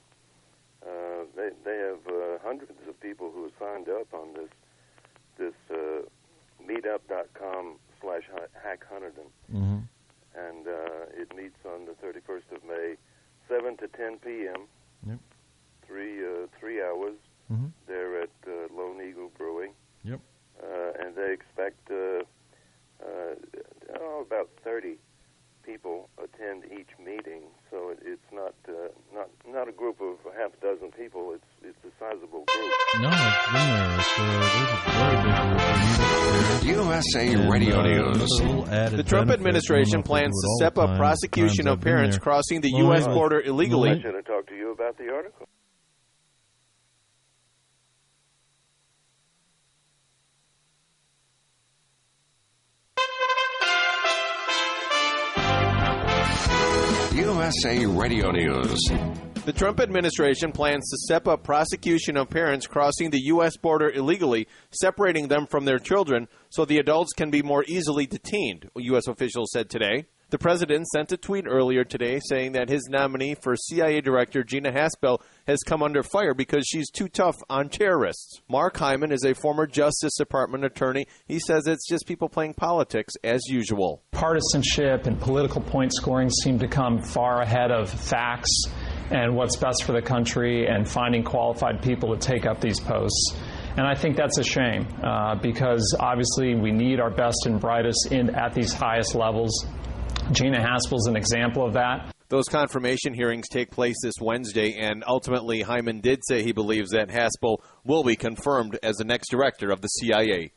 uh, they they have uh, hundreds of people who have signed up on this this uh, meetup dot com slash hack Hunterdon, Mm-hmm. and uh, it meets on the thirty-first of May, seven to ten p.m. Yep. Three uh, three hours. Mm-hmm. They're at uh, Lone Eagle Brewing. Yep. Uh, and they expect uh, uh, oh, about thirty people attend each meeting. So it, it's not uh, not not a group of half a dozen people. It's it's a sizable group. No, I've been there. It's, uh, there's a very big group. U S A And, Radio uh, News. just a little added The Trump benefit. administration I don't know if they plans do it to all step the up time. prosecution Times of I've been parents there. crossing the Well, U S I- border illegally. I should have talked to you about the article. U S A Radio News. The Trump administration plans to step up prosecution of parents crossing the U S border illegally, separating them from their children so the adults can be more easily detained, U S officials said today. The president sent a tweet earlier today saying that his nominee for C I A Director Gina Haspel has come under fire because she's too tough on terrorists. Mark Hyman is a former Justice Department attorney. He says it's just people playing politics as usual. Partisanship and political point scoring seem to come far ahead of facts and what's best for the country and finding qualified people to take up these posts. And I think that's a shame uh, because obviously we need our best and brightest in at these highest levels. Gina Haspel is an example of that. Those confirmation hearings take place this Wednesday, and ultimately Hyman did say he believes that Haspel will be confirmed as the next director of the C I A.